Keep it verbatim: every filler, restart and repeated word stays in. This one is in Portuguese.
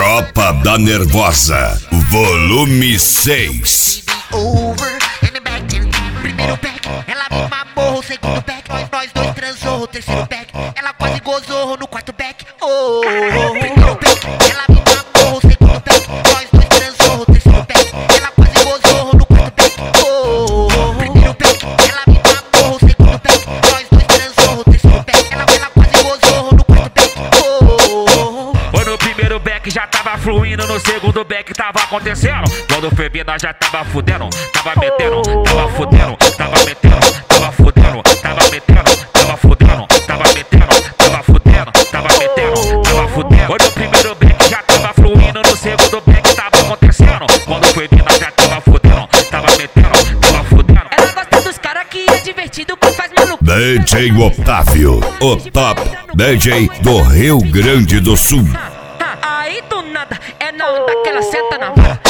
Tropa da Nervosa, volume seis. Primeiro back, ela me mamou, o segundo back, nós, nós dois transou, o terceiro back, ela quase gozou no quarto back. Oh, primeiro back, ela me mamou, o segundo back, nós dois transou, o terceiro back, ela quase gozou no quarto back. Oh, primeiro back, ela me mamou, o segundo back, nós dois transou, o terceiro back, ela, ela quase gozou no quarto back. Oh, foi no primeiro back já tava fluindo, no segundo back tava acontecendo. Quando foi vir nós já tava fudendo, tava metendo, tava fudendo, tava metendo, tava fudendo, tava metendo, tava fudendo, tava metendo, tava fudendo, tava metendo, tava fudendo. Foi no primeiro back já tava fluindo, no segundo back tava acontecendo. Quando foi vir nós já tava fudendo, tava metendo, tava fudendo. Ela gosta dos caras que é divertido, que faz maluco. D J Otávio, o top D J do Rio Grande do Sul. Aí do nada, é na onda que ela senta na vara.